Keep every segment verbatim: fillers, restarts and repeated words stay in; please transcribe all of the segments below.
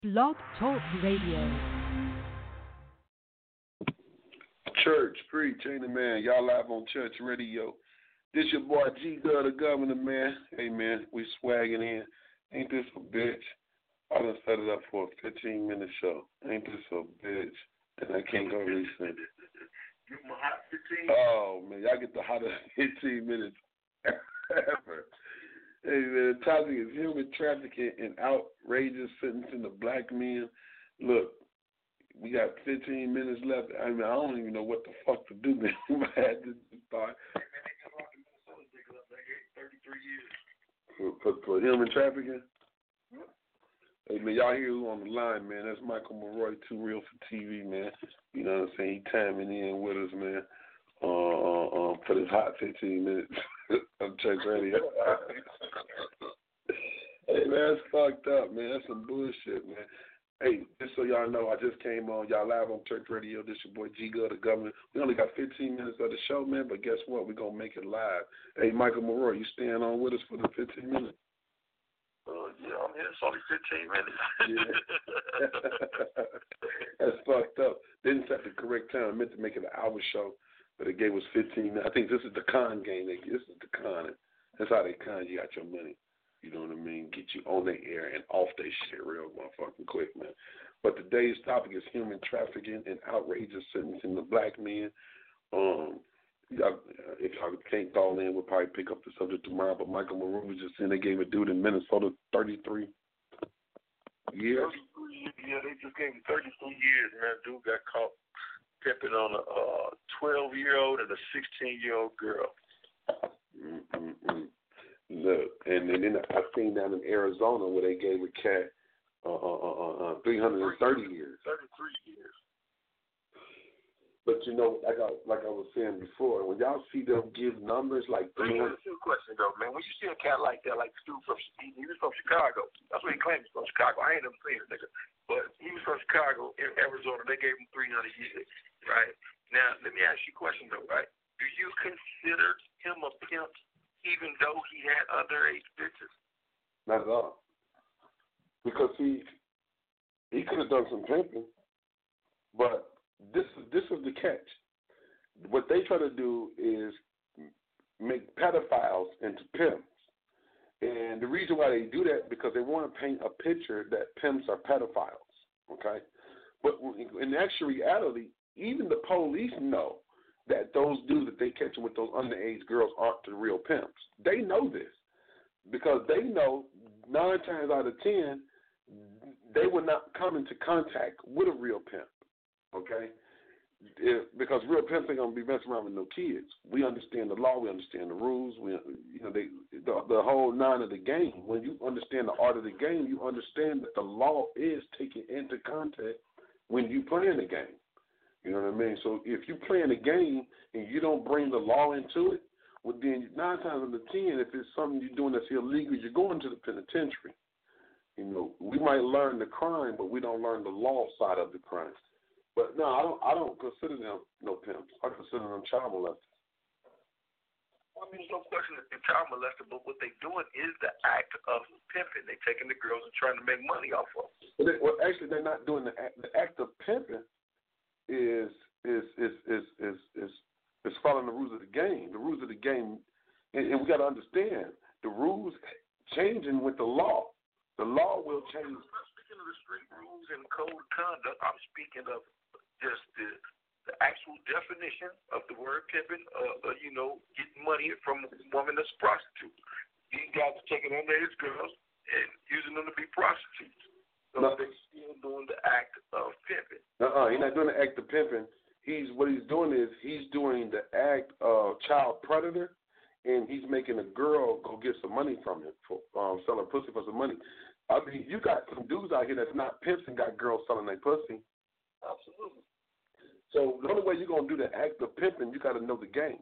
Blog Talk Radio. Church, preach, ain't it, man? Y'all live on Church Radio. This your boy G Girl, the governor, man. Hey, man, we swagging in. Ain't this a bitch? I done set it up for a fifteen-minute show. Ain't this a bitch? And I can't go resend it. You my hot fifteen? Oh, man, y'all get the hottest fifteen minutes ever. Hey, man, the topic is human trafficking and outrageous sentencing of black men. Look, we got fifteen minutes left. I mean, I don't even know what the fuck to do, man. I had to start. Hey, man, they just locked in Minnesota, taking up like thirty-three years. For, for, for human trafficking? Hey, man, y'all hear who on the line, man. That's Michael Monroy, Too Real for T V, man. You know what I'm saying? He timing in with us, man, uh, uh, uh, for this hot fifteen minutes of Church Radio. Hey, man, that's fucked up, man. That's some bullshit, man. Hey, just so y'all know, I just came on. Y'all live on Church Radio. This your boy G Girl, the governor. We only got fifteen minutes of the show, man, but guess what? We're going to make it live. Hey, Michael Monroy, you staying on with us for the fifteen minutes? Uh, yeah, I'm here. It's only fifteen minutes. Yeah. That's fucked up. They didn't set the correct time. I meant to make it an hour show, but it gave us fifteen minutes. I think this is the con game. This is the con. That's how they con you out your money. You know what I mean? Get you on their air and off their shit real motherfucking quick, man. But today's topic is human trafficking and outrageous sentencing of black men. Um, y'all, if y'all can't call in, we'll probably pick up the subject tomorrow. But Michael Monroe was just saying they gave a dude in Minnesota thirty-three years. Yeah, they just gave him thirty-three years, man. Dude got caught pimping on a uh, twelve-year-old and a sixteen-year-old girl. Mm-mm-mm. Look, and, and then I seen down in Arizona where they gave a cat uh, uh, uh, uh, three hundred thirty years. thirty-three years. But you know, like I, like I was saying before, when y'all see them give numbers like Let three me hundred. ask you a question, though, man. When you see a cat like that, like the dude from, he, he was from Chicago. That's what he claimed he was from Chicago. I ain't never seen it, nigga. But he was from Chicago, in Arizona. They gave him three hundred years, right? Now, let me ask you a question, though, right? Do you consider him a pimp even though he had underage bitches? Not at all. Because he he could have done some pimping, but this is this is the catch. What they try to do is make pedophiles into pimps, and the reason why they do that because they want to paint a picture that pimps are pedophiles. Okay, but in actual reality, even the police know that those dudes that they catch with those underage girls aren't the real pimps. They know this because they know nine times out of ten they will not come into contact with a real pimp. Okay, if, because real pimps ain't gonna be messing around with no kids. We understand the law, we understand the rules. We, you know, they the, the whole nine of the game. When you understand the art of the game, you understand that the law is taken into contact when you playing the game. You know what I mean? So if you're playing a game and you don't bring the law into it, well then nine times out of ten, if it's something you're doing that's illegal, you're going to the penitentiary. You know, we might learn the crime, but we don't learn the law side of the crime. But no, I don't. I don't consider them no pimps. I consider them child molesters. I mean, there's no question that they're child molested, but what they're doing is the act of pimping. They're taking the girls and trying to make money off of them. Well, they, well actually, they're not doing the act. The act of pimping is is is is is is, is following the rules of the game. The rules of the game, and, and we got to understand the rules changing with the law. The law will change. I'm not speaking of the street rules and code of conduct. I'm speaking of just the, the actual definition of the word pimping, uh, uh, you know, getting money from a woman that's a prostitute. These guys are taking underage girls and using them to be prostitutes. So no. They're still doing the act of pimping. Uh-uh, he's not doing the act of pimping. He's what he's doing is he's doing the act of child predator, and he's making a girl go get some money from him for um, selling pussy for some money. I mean, you got some dudes out here that's not pimps and got girls selling their pussy. Absolutely. So the only way you're going to do the act of pimping, you got to know the game.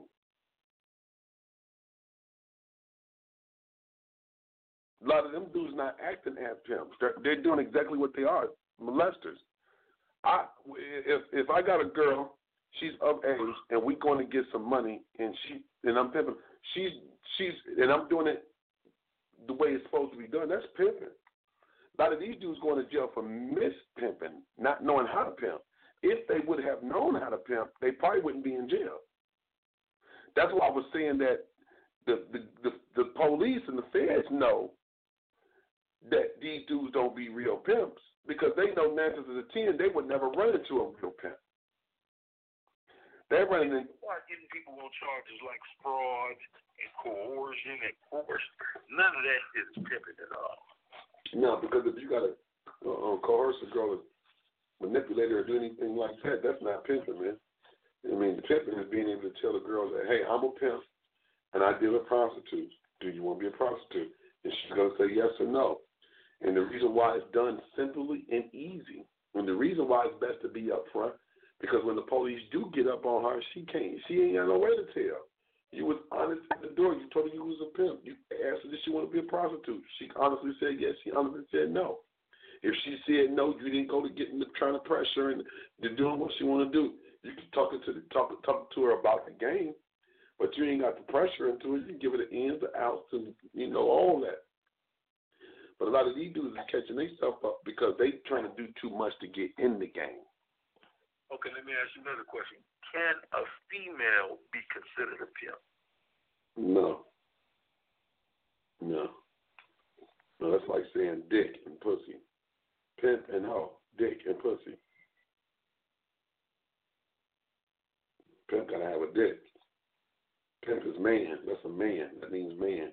A lot of them dudes not acting as pimps. They're, they're doing exactly what they are, molesters. I, if if I got a girl, she's of age, and we going to get some money, and she and I'm pimping. She's she's and I'm doing it the way it's supposed to be done. That's pimping. A lot of these dudes going to jail for mispimping, not knowing how to pimp. If they would have known how to pimp, they probably wouldn't be in jail. That's why I was saying that the the, the, the police and the feds know that these dudes don't be real pimps because they know nine times out of ten they would never run into a real pimp. They're running in. Why getting people on charges like fraud and coercion and force? None of that is pimping at all. No, because if you got to uh, coerce a girl, manipulate her, or do anything like that, that's not pimping, man. I mean, the pimping is being able to tell a girl that, hey, I'm a pimp, and I deal with prostitutes. Do you want to be a prostitute? And she's going to say yes or no. And the reason why it's done simply and easy, and the reason why it's best to be up front, because when the police do get up on her, she can't, she ain't got no way to tell. You was honest at the door. You told her you was a pimp. You asked her, did she want to be a prostitute? She honestly said yes. She honestly said no. If she said no, you didn't go to getting trying to pressure and to doing what she want to do. You can talk to the talk talk to her about the game, but you ain't got the pressure into it. You can give her the ins, the outs, and you know all that. But a lot of these dudes are catching themselves up because they trying to do too much to get in the game. Okay, let me ask you another question. Can a female be considered a pimp? No. No. No, that's like saying dick and pussy. Pimp and hoe. Dick and pussy. Pimp gotta have a dick. Pimp is man. That's a man. That means man.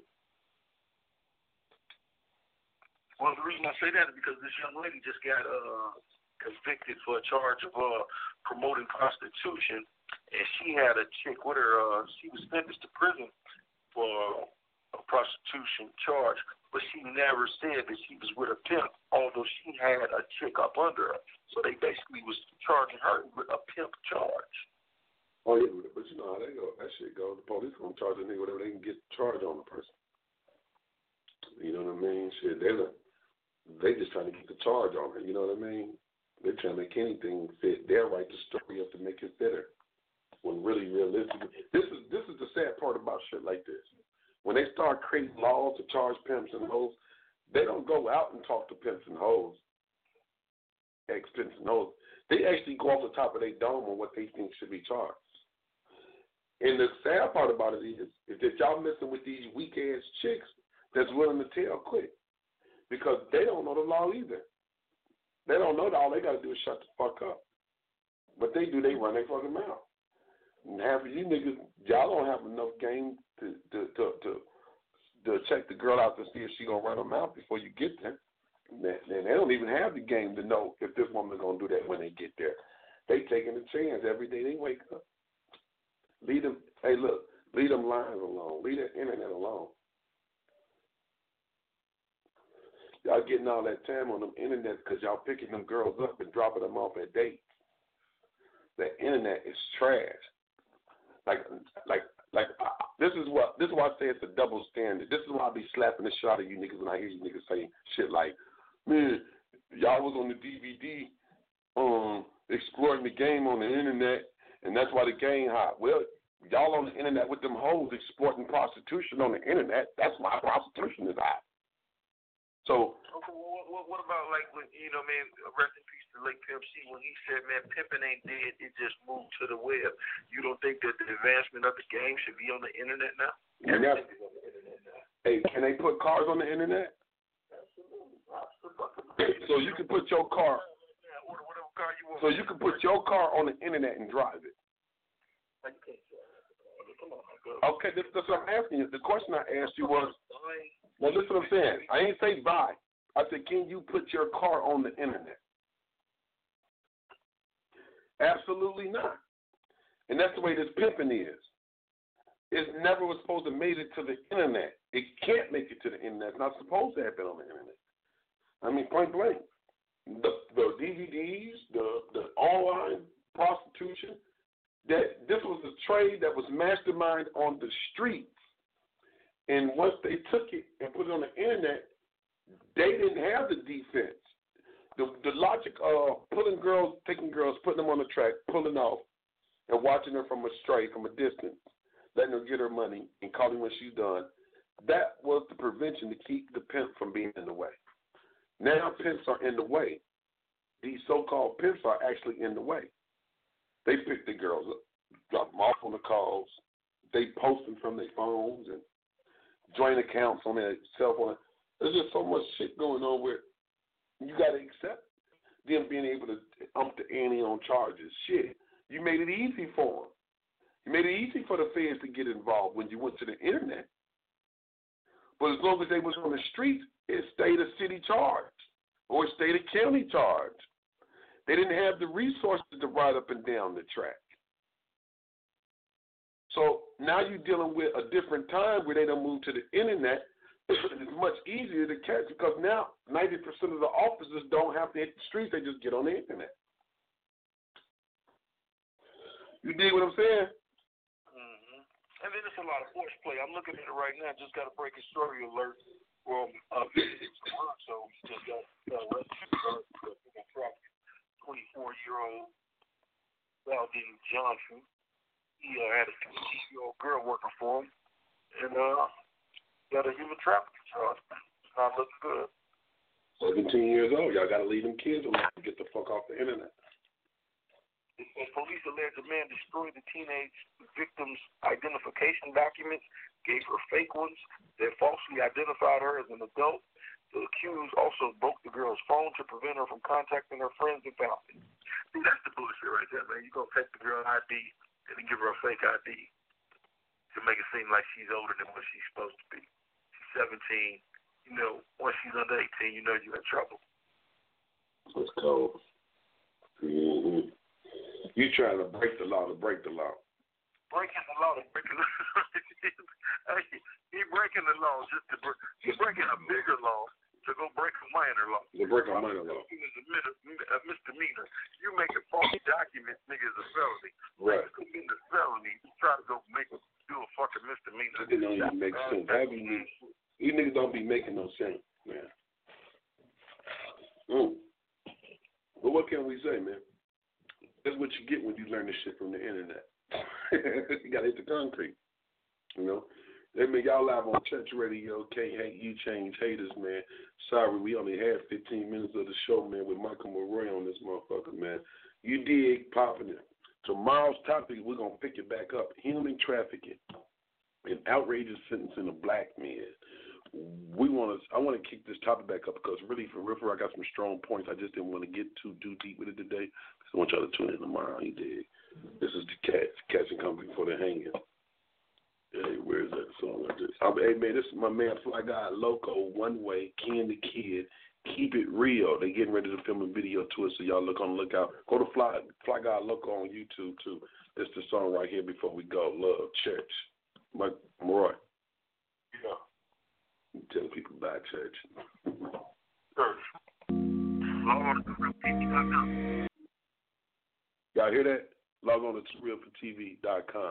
Well, the reason I say that is because this young lady just got uh, convicted for a charge of uh, promoting prostitution, and she had a chick with her. Uh, she was sentenced to prison for a prostitution charge, but she never said that she was with a pimp, although she had a chick up under her. So they basically was charging her with a pimp charge. Oh, yeah, but you know how they go. That shit goes. The police going to charge a nigga whatever they can get charged on the person. You know what I mean? Shit, they're the, they just trying to get the charge on her. You know what I mean? They're trying to make anything fit. They'll write the story up to make it fitter. When really, realistically, this is this is the sad part about shit like this. When they start creating laws to charge pimps and hoes, they don't go out and talk to pimps and hoes, ex-pimps and hoes. They actually go off the top of their dome on what they think should be charged. And the sad part about it is, is that y'all messing with these weak-ass chicks that's willing to tell quick because they don't know the law either. They don't know that all they got to do is shut the fuck up. But they do, they run their fucking mouth. And half of you niggas, y'all don't have enough game to to, to to to check the girl out to see if she gonna run her mouth before you get there. And they don't even have the game to know if this woman's gonna do that when they get there. They taking a chance every day they wake up. Leave them. Hey, look, leave them lines alone. Leave that internet alone. Y'all getting all that time on them internet because y'all picking them girls up and dropping them off at dates. The internet is trash. Like, like, like. Uh, this is what this is why I say it's a double standard. This is why I be slapping the shot at you niggas when I hear you niggas say shit like, "Man, y'all was on the D V D, um, exploring the game on the internet, and that's why the game hot." Well, y'all on the internet with them hoes exploiting prostitution on the internet. That's why prostitution is hot. So. Okay, well, what, what about like when you know, man, rest in peace to Lake Pimp C when he said, man, pimping ain't dead, it just moved to the web. You don't think that the advancement of the game should be on the internet now? Everything is on the internet now. Hey, can they put cars on the internet? Absolutely. Absolutely. So you can put your car. Order whatever car you want. So you can put your car on the internet and drive it. You can't drive it. Come on, bro. Okay, that's, that's what I'm asking you. The question I asked you was, well, listen what I'm saying. I ain't say buy. I said, can you put your car on the internet? Absolutely not. And that's the way this pimping is. It never was supposed to make it to the internet. It can't make it to the internet. It's not supposed to have been on the internet. I mean, point blank. The, the D V Ds, the, the online prostitution, that this was a trade that was masterminded on the streets. And once they took it and put it on the internet, they didn't have the defense. The the logic of pulling girls, taking girls, putting them on the track, pulling off, and watching her from a stray, from a distance, letting her get her money and calling when she's done, that was the prevention to keep the pimp from being in the way. Now pimps are in the way. These so-called pimps are actually in the way. They pick the girls up, drop them off on the calls. They post them from their phones and joint accounts on their cell phone. There's just so much shit going on where you got to accept them being able to ump the ante on charges. Shit, you made it easy for them. You made it easy for the feds to get involved when you went to the internet. But as long as they was on the streets, it stayed a city charge or it stayed a county charge. They didn't have the resources to ride up and down the track. So now you're dealing with a different time where they don't move to the internet. It's much easier to catch because now ninety percent of the officers don't have to hit the streets. They just get on the internet. You dig what I'm saying? Mm-hmm. And then there's a lot of horseplay. I'm looking at it right now. Just got a breaking story alert from uh, so just got uh, twenty-four-year-old Valdine Johnson. He uh, had a fifteen-year-old girl working for him, and uh, got a human trafficking charge. It's not looking good. seventeen years old. Y'all got to leave them kids alone and get the fuck off the internet. And police allege the man destroyed the teenage victim's identification documents, gave her fake ones that falsely identified her as an adult. The accused also broke the girl's phone to prevent her from contacting her friends and family. See, that's the bullshit right there, man. You're going to take the girl I D and then give her a fake I D to make it seem like she's older than what she's supposed to be. She's seventeen. You know, once she's under eighteen, you know you're in trouble. That's cold. Mm-hmm. You trying to break the law to break the law. Breaking the law to break the law. He's breaking the law just to break. He's breaking a bigger law to go break a minor law. To break a minor law. It's a misdemeanor. You make a false document, nigga, is a felony. Right. You commit a felony. You try to go make a, do a fucking misdemeanor. It don't even make sense. How do you, you niggas don't be making no sense, man. Mm. But what can we say, man? That's what you get when you learn this shit from the internet. You gotta hit the concrete. You know? They make y'all live on Church Radio. Can't hate you change haters, man. Sorry, we only had fifteen minutes of the show, man, with Michael Monroe on this motherfucker, man. You dig popping it. Tomorrow's topic, we're gonna pick it back up. Human trafficking and outrageous sentencing of black men. We want to. I want to kick this topic back up because really, for real, I got some strong points. I just didn't want to get too too deep with it today. I want y'all to tune in tomorrow. You dig? This is the Cats, Cats and Company for the hanging. Hey, where is that song? Like this? I'm, hey man, this is my man Fly Guy Loco, One Way, Ken the Kid. Keep it real. They getting ready to film a video to it, so y'all look on the lookout. Go to Fly Fly Guy Loco on YouTube too. It's the song right here before we go. Love Church. Mike Roy. Yeah. Tell people about church. Church. Log on to real T V dot com. Y'all hear that? Log on to real T V dot com.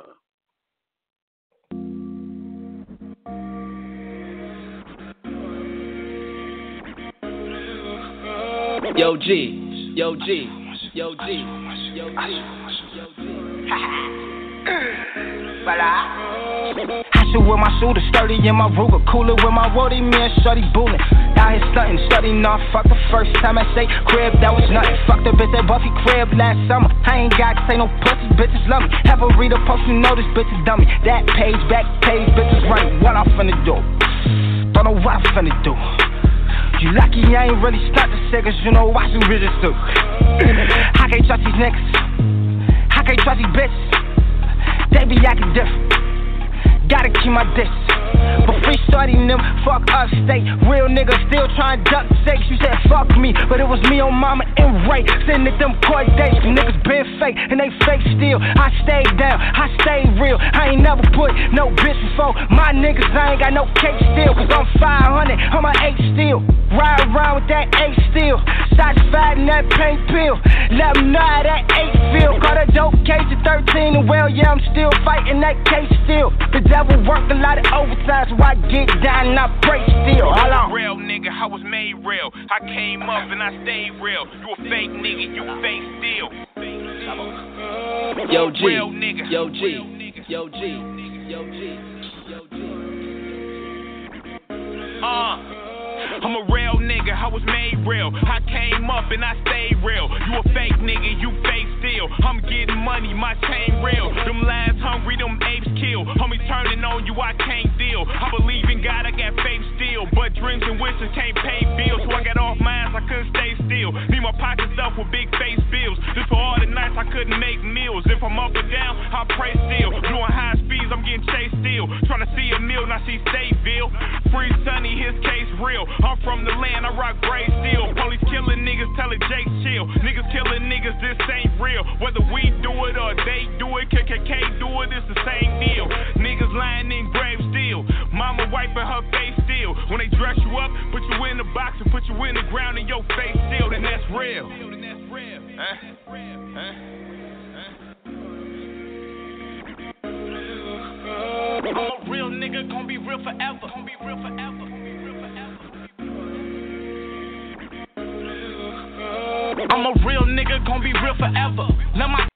Yo G, yo G, yo G, yo G, yo G. I shoot with my shooter, sturdy in my Ruger, cooler with my roadie, man, shorty bullin'. Out here stuntin', studying off, fuck the first time I say crib, that was nothing. Fuck the bitch at Buffy crib last summer. I ain't got to say no pussy, bitches love me. Have a reader post, you know this bitch is dummy. That page, back page, bitches running. What I'm finna do? Don't know what I'm finna do. You lucky I ain't really stuck the shit, cause you know watch some bitches too. I can't trust these niggas. I can't trust these bitches. They be acting different. Gotta keep my distance. But free starting them, fuck upstate. Real niggas still trying to duck sakes. You said fuck me, but it was me on mama and Ray. Sitting at them court dates, niggas been fake and they fake still. I stayed down, I stayed real. I ain't never put no bitch before. My niggas, I ain't got no cake still. Cause I'm five hundred, I'm an eight still. Ride around with that eight still. Shots fired in that paint pill. Let them know how that eight feel. Caught a dope case at thirteen and well, yeah, I'm still fighting that case still. The devil worked a lot of overtime, so I get down and I break still. Hold on. Real nigga, I was made real. I came up and I stayed real. You a fake nigga, you fake still. Yo G, real nigga. Yo G, Yo G, Yo G, Yo G. Uh. I'm a real nigga, I was made real. I came up and I stayed real. You a fake nigga, you fake still. I'm getting money, my chain real. Them lions hungry, them apes kill. Homies turning on you, I can't deal. I believe in God, I got faith still. But dreams and wishes can't pay bills. So I got off my ass, I couldn't stay still. Need my pockets up with big face bills. Just for all the nights I couldn't make meals. If I'm up or down, I pray still. Doing high speeds, I'm getting chased still. Trying to see a meal, now see Stateville. Free Sonny, his case real. I'm from the land, I rock gray steel. Police killing niggas, tell it Jake chill. Niggas killing niggas, this ain't real. Whether we do it or they do it, K K K do it, it's the same deal. Niggas lying in grave still. Mama wiping her face still. When they dress you up, put you in the box and put you in the ground and your face still, then that's real. Huh? Huh? I'm a real nigga, gon' be real forever. Gon' be real forever. I'm a real nigga, gon' be real forever. Let my